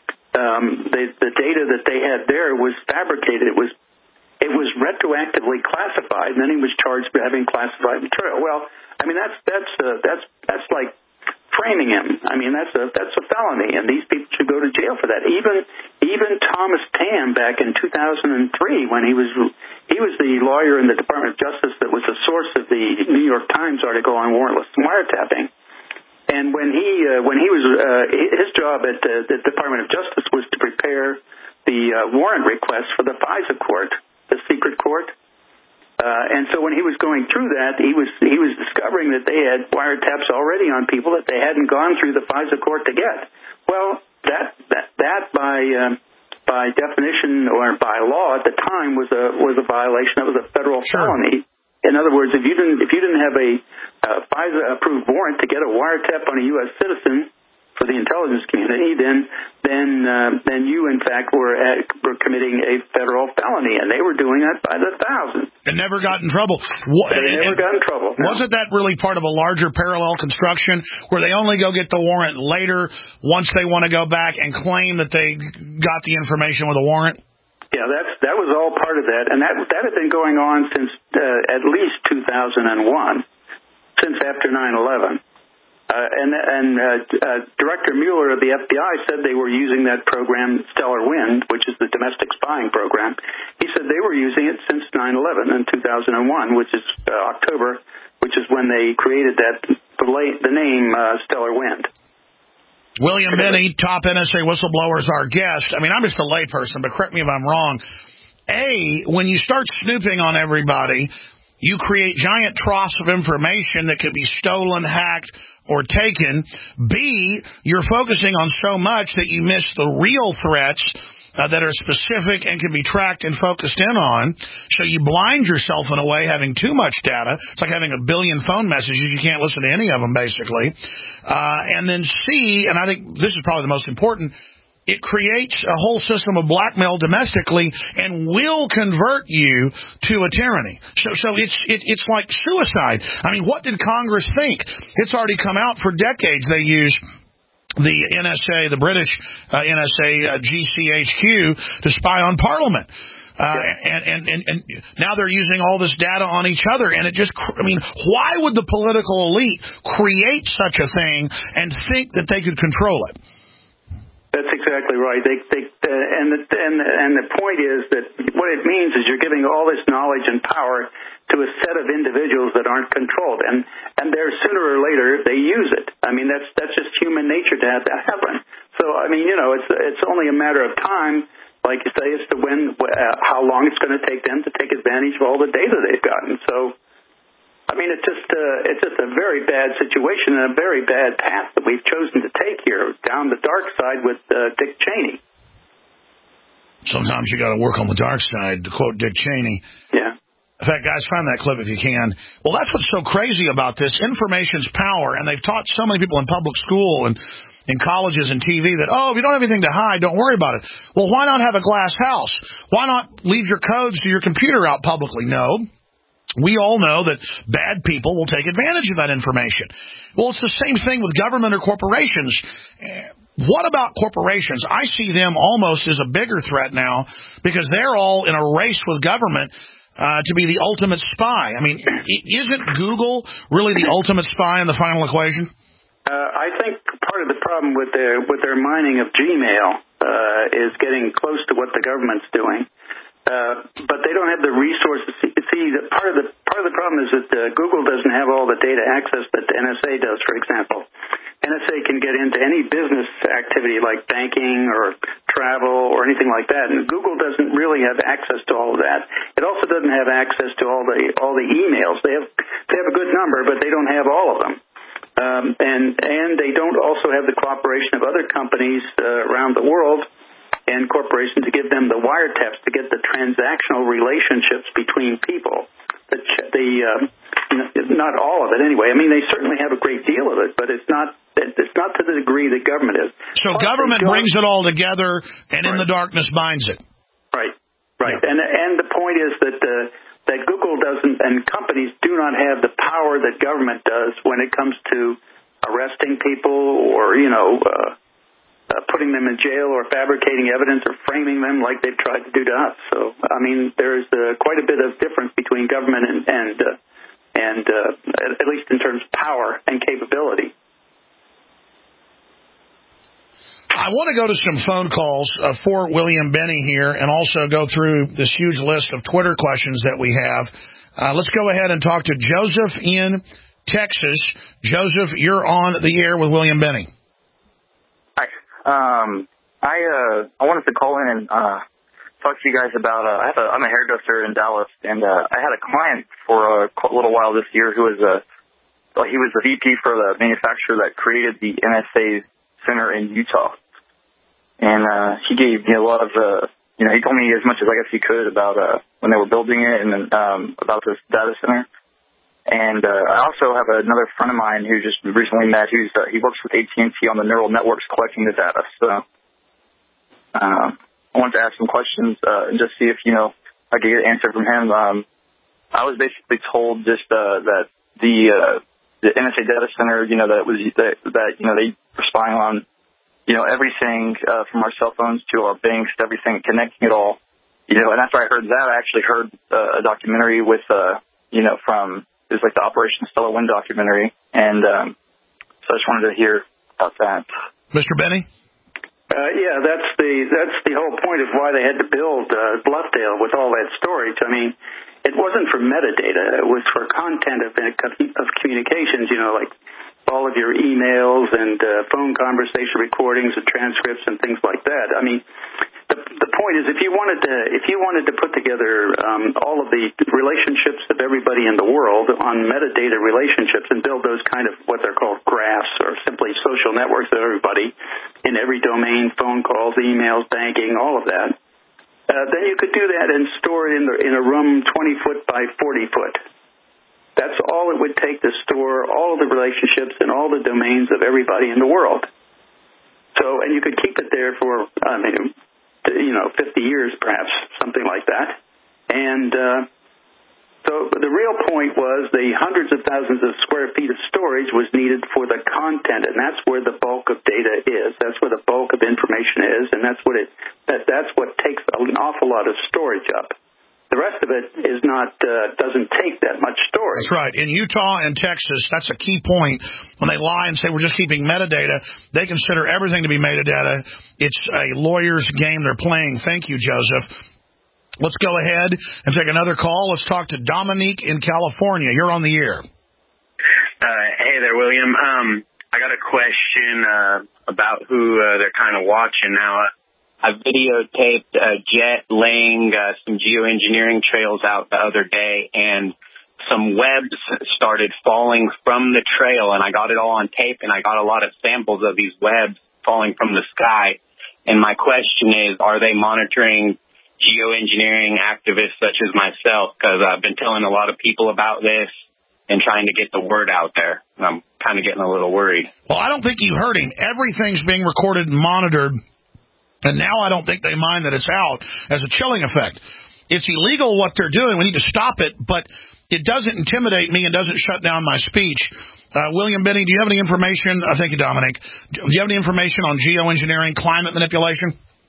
the data that they had there was fabricated. It was retroactively classified, and then he was charged for having classified material. Well, I mean, that's like framing him. I mean, that's a felony, and these people should go to jail for that. Even Thomas Tam back in 2003, when he was the lawyer in the Department of Justice that was the source of the New York Times article on warrantless wiretapping. And when he was his job at the Department of Justice was to prepare the warrant request for the FISA court, the secret court. And so when he was going through that, he was discovering that they had wiretaps already on people that they hadn't gone through the FISA court to get. Well, that by definition or by law at the time was a violation. That was a federal felony. In other words, if you didn't have a FISA approved warrant to get a wiretap on a U.S. citizen for the intelligence community, then you in fact were committing a federal felony, and they were doing that by the thousands. And never got in trouble. They never got in trouble. No. Wasn't that really part of a larger parallel construction where they only go get the warrant later once they want to go back and claim that they got the information with a warrant? Yeah, that was all part of that, and that had been going on since at least 2001, since after 9/11. Director Mueller of the FBI said they were using that program, Stellar Wind, which is the domestic spying program. He said they were using it since 9/11 in 2001, which is October, which is when they created the name Stellar Wind. William Binney, top NSA whistleblower, is our guest. I mean, I'm just a layperson, but correct me if I'm wrong. When you start snooping on everybody, you create giant troughs of information that could be stolen, hacked, or taken. B, you're focusing on so much that you miss the real threats that are specific and can be tracked and focused in on. So you blind yourself in a way having too much data. It's like having a billion phone messages. You can't listen to any of them, basically. And then C, and I think this is probably the most important, it creates a whole system of blackmail domestically and will convert you to a tyranny. So it's like suicide. I mean, what did Congress think? It's already come out for decades. They use the NSA, the British NSA, GCHQ, to spy on Parliament. And now they're using all this data on each other, and why would the political elite create such a thing and think that they could control it? That's exactly right. And the point is that what it means is you're giving all this knowledge and power to a set of individuals that aren't controlled, and they're sooner or later they use it. I mean, that's just human nature to have that happen. So I mean, it's only a matter of time, like you say, as to how long it's going to take them to take advantage of all the data they've gotten. So. I mean, it's just a very bad situation and a very bad path that we've chosen to take here, down the dark side with Dick Cheney. Sometimes you got to work on the dark side, to quote Dick Cheney. Yeah. In fact, guys, find that clip if you can. Well, that's what's so crazy about this. Information's power, and they've taught so many people in public school and in colleges and TV that, if you don't have anything to hide, don't worry about it. Well, why not have a glass house? Why not leave your codes to your computer out publicly? No. We all know that bad people will take advantage of that information. Well, it's the same thing with government or corporations. What about corporations? I see them almost as a bigger threat now because they're all in a race with government to be the ultimate spy. I mean, isn't Google really the ultimate spy in the final equation? I think part of the problem with their mining of Gmail is getting close to what the government's doing. But they don't have the resources. See, part of the problem is that Google doesn't have all the data access that the NSA does, for example. NSA can get into any business activity like banking or travel or anything like that, and Google doesn't really have access to all of that. It also doesn't have access to all the emails. They have a good number, but they don't have all of them. And they don't also have the cooperation of other companies around the world and corporations to give them the wiretaps to get the transactional relationships between people. Not all of it anyway. I mean, they certainly have a great deal of it, but it's not to the degree that government is. So government brings it all together and in the darkness binds it. Right. Yeah. And the point is that Google doesn't, and companies do not have the power that government does when it comes to arresting people or, putting them in jail or fabricating evidence or framing them like they've tried to do to us. So, I mean, there's quite a bit of difference between government and at least in terms of power and capability. I want to go to some phone calls for William Binney here and also go through this huge list of Twitter questions that we have. Let's go ahead and talk to Joseph in Texas. Joseph, you're on the air with William Binney. Hi. I wanted to call in and talk to you guys about, I'm a hairdresser in Dallas, and I had a client for a little while this year who was he was the VP for the manufacturer that created the NSA center in Utah. And he gave me a lot of, he told me as much as I guess he could about when they were building it and about this data center. And I also have another friend of mine who just recently met. He works with AT&T on the neural networks collecting the data. So I wanted to ask some questions and just see if I could get an answer from him. I was basically told just that the NSA data center, they were spying on everything from our cell phones to our banks, everything, connecting it all. And after I heard that, I actually heard a documentary with it was like the Operation Stellar Wind documentary, and so I just wanted to hear about that. Mr. Binney? Yeah, that's the whole point of why they had to build Bluffdale with all that storage. I mean, it wasn't for metadata; it was for content of communications. Like all of your emails and phone conversation recordings and transcripts and things like that. I mean, the point is, if you wanted to put together all of the relationships of everybody in the world on metadata relationships and build those kind of what they're called graphs or simply social networks of everybody in every domain, phone calls, emails, banking, all of that, then you could do that and store it in a room 20 foot by 40 foot. That's all it would take to store all of the relationships and all the domains of everybody in the world. So, and you could keep it there for, 50 years perhaps, something like that. And so the real point was the hundreds of thousands of square feet of storage was needed for the content, and that's where the bulk of data is. That's where the bulk of information is, and that's what takes an awful lot of storage up. The rest of it is not doesn't take that much storage. That's right. In Utah and Texas, that's a key point. When they lie and say we're just keeping metadata, they consider everything to be metadata. It's a lawyer's game they're playing. Thank you, Joseph. Let's go ahead and take another call. Let's talk to Dominique in California. You're on the air. Hey there, William. I got a question about who they're kind of watching now. I videotaped a jet laying some geoengineering trails out the other day, and some webs started falling from the trail, and I got it all on tape, and I got a lot of samples of these webs falling from the sky. And my question is, are they monitoring geoengineering activists such as myself? Because I've been telling a lot of people about this and trying to get the word out there. And I'm kind of getting a little worried. Well, I don't think you heard him. Everything's being recorded and monitored. And now I don't think they mind that it's out as a chilling effect. It's illegal what they're doing. We need to stop it, but it doesn't intimidate me and doesn't shut down my speech. William Binney, do you have any information? Thank you, Dominic. Do you have any information on geoengineering, climate manipulation?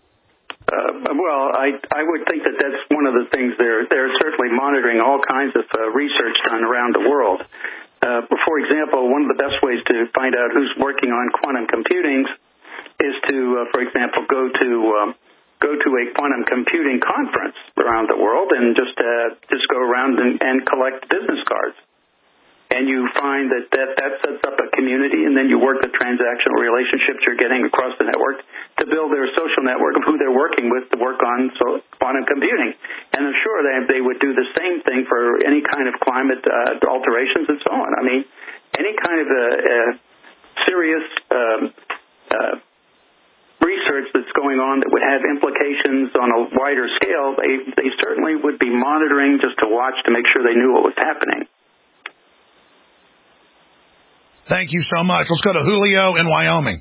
Well, I would think that that's one of the things they're certainly monitoring all kinds of research done around the world. For example, one of the best ways to find out who's working on quantum computing is to, for example, go to a quantum computing conference around the world and just go around and collect business cards. And and you find that sets up a community, and then you work the transactional relationships you're getting across the network to build their social network of who they're working with to work on quantum computing. And I'm sure they would do the same thing for any kind of climate alterations and so on. I mean, any kind of serious research that's going on that would have implications on a wider scale, they certainly would be monitoring just to watch to make sure they knew what was happening. Thank you so much. Let's go to Julio in Wyoming.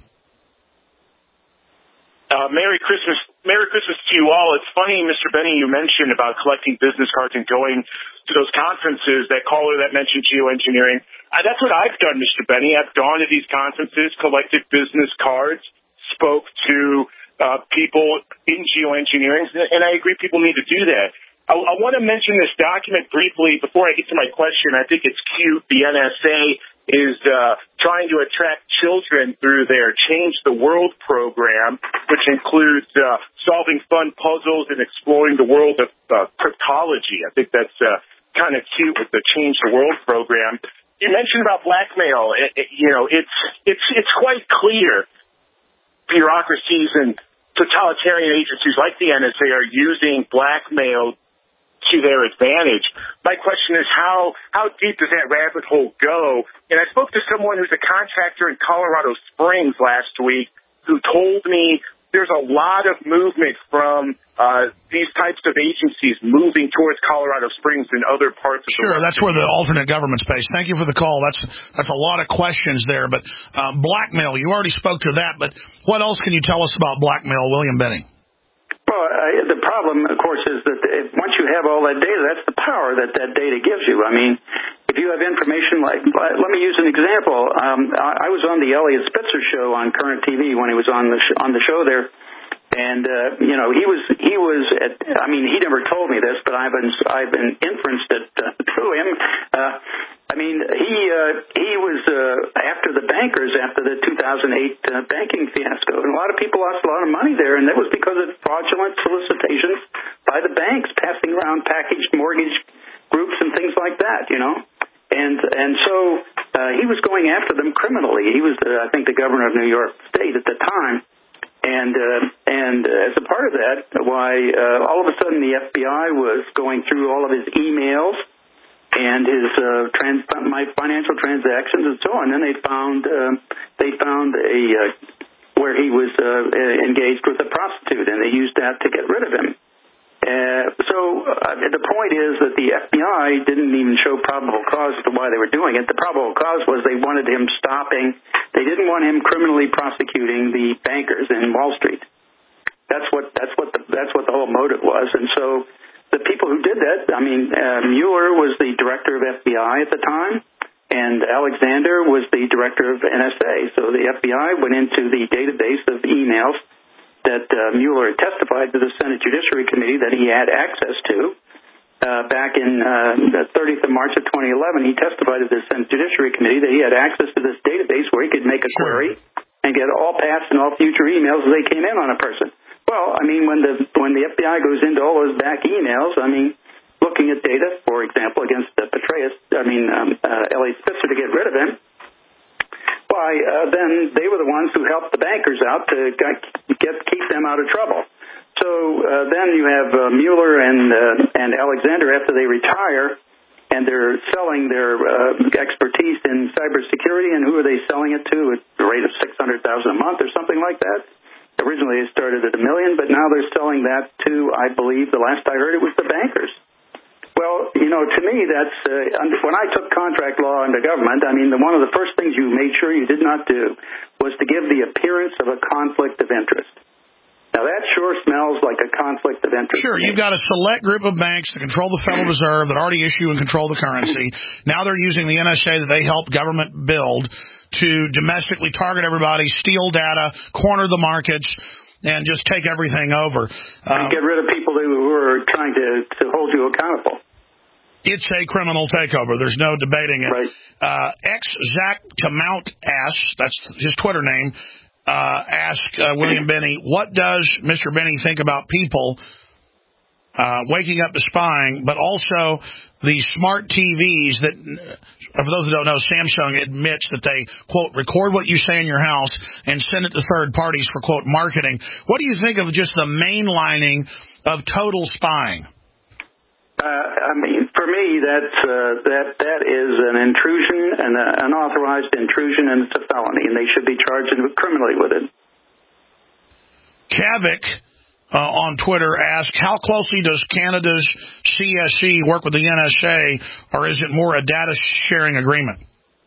Merry Christmas. Merry Christmas to you all. It's funny, Mr. Benny, you mentioned about collecting business cards and going to those conferences, that caller that mentioned geoengineering. That's what I've done, Mr. Benny. I've gone to these conferences, collected business cards, spoke to people in geoengineering, and I agree people need to do that. I want to mention this document briefly before I get to my question. I think it's cute. The NSA is trying to attract children through their Change the World program, which includes solving fun puzzles and exploring the world of cryptology. I think that's kind of cute with the Change the World program. You mentioned about blackmail. It's quite clear bureaucracies and totalitarian agencies like the NSA are using blackmail to their advantage. My question is, how deep does that rabbit hole go? And I spoke to someone who's a contractor in Colorado Springs last week who told me there's a lot of movement from these types of agencies moving towards Colorado Springs and other parts of the world. Sure, that's where the alternate government's based. Thank you for the call. That's a lot of questions there. But blackmail, you already spoke to that, but what else can you tell us about blackmail, William Benning? Well, the problem, of course, is that once you have all that data, that's the power that data gives you. I mean, if you have information like, let me use an example. I was on the Elliot Spitzer show on Current TV when he was on the show there, and he was at, I mean, he never told me this, but I've been inferenced it through him. I mean, he was after the bankers after the 2008 banking fiasco, and a lot of people lost a lot of money there, and that was because of fraudulent solicitations by the banks passing around packaged mortgage groups and things like that, you know. And so he was going after them criminally. He was, I think, the governor of New York State at the time, and as a part of that, all of a sudden the FBI was going through all of his emails and his my financial transactions and so on. And they found where he was engaged with a prostitute, and they used that to get rid of him. So the point is that the FBI didn't even show probable cause as to why they were doing it. The probable cause was they wanted him stopping. They didn't want him criminally prosecuting the bankers in Wall Street. That's what the whole motive was. And so the people who did that, I mean, Mueller was the director of FBI at the time, and Alexander was the director of NSA. So the FBI went into the database of emails that Mueller testified to the Senate Judiciary Committee that he had access to. Back in the 30th of March of 2011, he testified to the Senate Judiciary Committee that he had access to this database where he could make a query and get all past and all future emails as they came in on a person. Well, I mean, when the FBI goes into all those back emails, I mean, looking at data, for example, against Elliot Spitzer to get rid of him, then they were the ones who helped the bankers out to keep them out of trouble. So then you have Mueller and Alexander after they retire, and they're selling their expertise in cybersecurity. And who are they selling it to at the rate of $600,000 a month or something like that? Originally they started at $1 million, but now they're selling that to, I believe, the last I heard, it was the bankers. Well, you know, to me, that's when I took contract law into government, I mean, one of the first things you made sure you did not do was to give the appearance of a conflict of interest. Now, that sure smells like a conflict of interest. Sure, you've got a select group of banks that control the Federal Reserve that already issue and control the currency. Now they're using the NSA that they helped government build to domestically target everybody, steal data, corner the markets, and just take everything over. And get rid of people who are trying to hold you accountable. It's a criminal takeover. There's no debating it. Right. Zach that's his Twitter name, asked William Benny, what does Mr. Benny think about people waking up to spying, but also the smart TVs that, for those who don't know, Samsung admits that they, quote, record what you say in your house and send it to third parties for, quote, marketing. What do you think of just the mainlining of total spying? I mean, for me, that is an intrusion, an unauthorized intrusion, and it's a felony, and they should be charged criminally with it. Kavik on Twitter asked, how closely does Canada's CSE work with the NSA, or is it more a data-sharing agreement?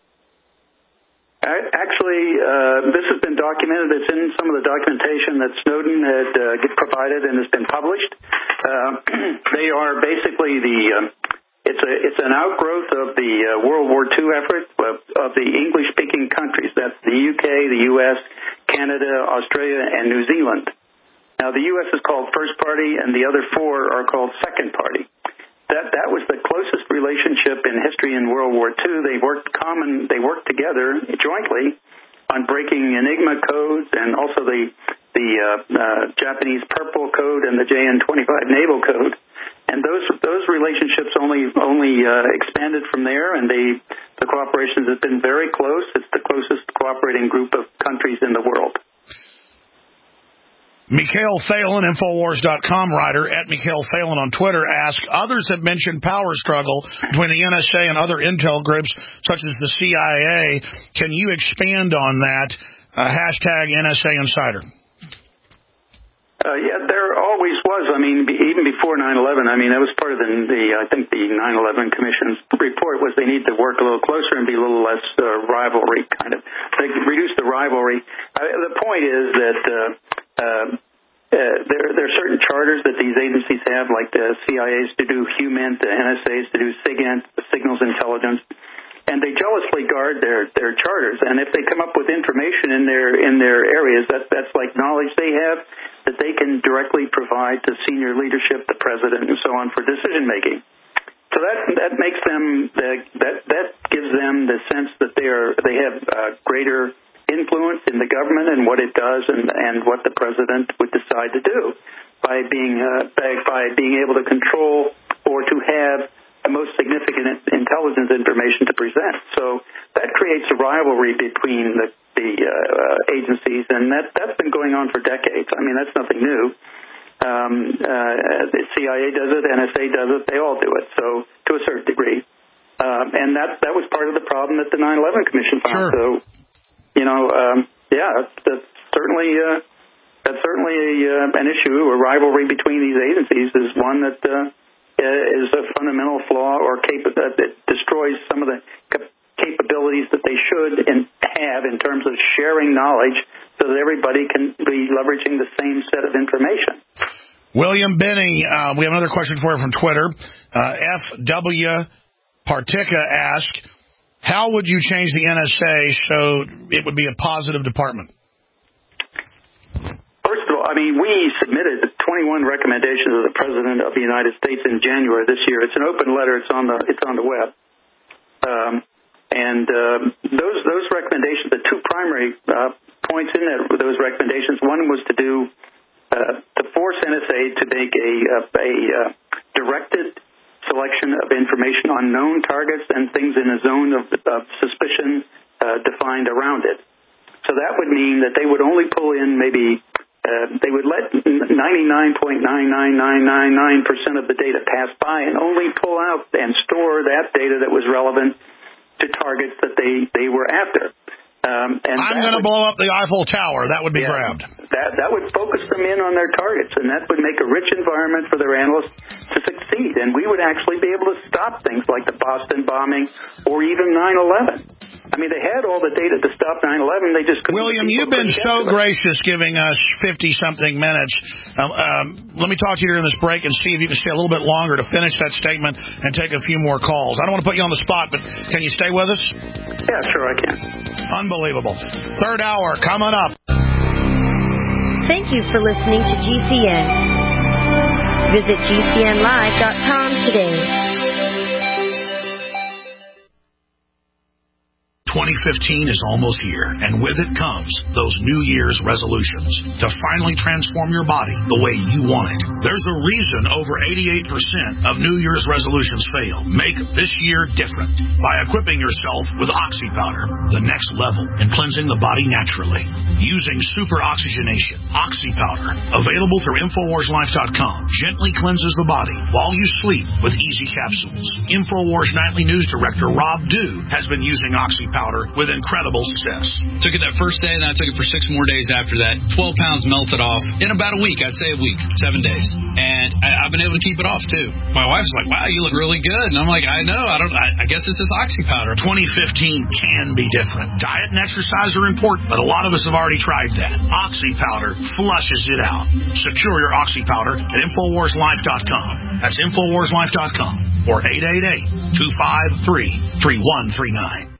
Actually, this has been documented. It's in some of the documentation that Snowden had provided and has been published. They are basically it's an outgrowth of the World War II effort of the English-speaking countries. That's the UK, the US, Canada, Australia, and New Zealand. Now, the U.S. is called first party, and the other four are called second party. That was the closest relationship in history in World War II. They worked together jointly on breaking Enigma codes and also the Japanese Purple Code and the JN-25 Naval Code. And those relationships only expanded from there, and the cooperation has been very close. It's the closest cooperating group of countries in the world. Mikhail Phelan, Infowars.com writer, at Mikhail Phelan on Twitter, asked, others have mentioned power struggle between the NSA and other intel groups, such as the CIA. Can you expand on that? Hashtag NSA Insider. Yeah, there always was. I mean, even before 9/11, I mean, that was part of I think the 9/11 Commission's report was they need to work a little closer and be a little less rivalry, kind of. They reduce the rivalry. The point is that there are certain charters that these agencies have, like the CIA's to do HUMINT, the NSA's to do SIGINT, the Signals Intelligence, and they jealously guard their charters. And if they come up with information in their areas, that's like knowledge they have that they can directly provide to senior leadership, the president, and so on for decision making. So that makes them that gives them the sense that they have greater influence in the government and what it does and what the president would decide to do by being able to control or to have the most significant intelligence information to present. So that creates a rivalry between the agencies, and that's been going on for decades. I mean, that's nothing new. The CIA does it, NSA does it, they all do it. So to a certain degree, and that was part of the problem that the 9/11 Commission found. Sure. So. That's certainly an issue. A rivalry between these agencies is one that is a fundamental flaw or that destroys some of the capabilities that they should have in terms of sharing knowledge so that everybody can be leveraging the same set of information. William Benny, we have another question for you from Twitter. F.W. Partica asked, how would you change the NSA so it would be a positive department? First of all, I mean, we submitted 21 recommendations to the President of the United States in January this year. It's an open letter. It's on the web. Those recommendations, the two primary points in those recommendations, one was to force NSA to make a directed selection of information on known targets and things in a zone of suspicion defined around it. So that would mean that they would only pull in they would let 99.99999% of the data pass by and only pull out and store that data that was relevant to targets that they were after. I'm going to blow up the Eiffel Tower. That would be grabbed. That would focus them in on their targets, and that would make a rich environment for their analysts to succeed. And we would actually be able to stop things like the Boston bombing or even 9/11. I mean, they had all the data to stop 9/11. They just couldn't. William, you've been so gracious giving us 50-something minutes. Let me talk to you during this break and see if you can stay a little bit longer to finish that statement and take a few more calls. I don't want to put you on the spot, but can you stay with us? Yeah, sure I can. Unbelievable. Third hour coming up. Thank you for listening to GCN. Visit GCNlive.com today. 2015 is almost here, and with it comes those New Year's resolutions to finally transform your body the way you want it. There's a reason over 88% of New Year's resolutions fail. Make this year different by equipping yourself with Oxy Powder, the next level in cleansing the body naturally. Using super oxygenation, Oxy Powder, available through InfoWarsLife.com, gently cleanses the body while you sleep with easy capsules. InfoWars Nightly News Director Rob Dew has been using Oxy Powder with incredible success. Took it that first day, and then I took it for 6 more days after that. 12 pounds melted off in about a week. I'd say a week, 7 days. And I've been able to keep it off, too. My wife's like, wow, you look really good. And I'm like, I know. I guess it's this Oxy Powder. 2015 can be different. Diet and exercise are important, but a lot of us have already tried that. Oxy Powder flushes it out. Secure your Oxy Powder at InfoWarsLife.com. That's InfoWarsLife.com or 888-253-3139.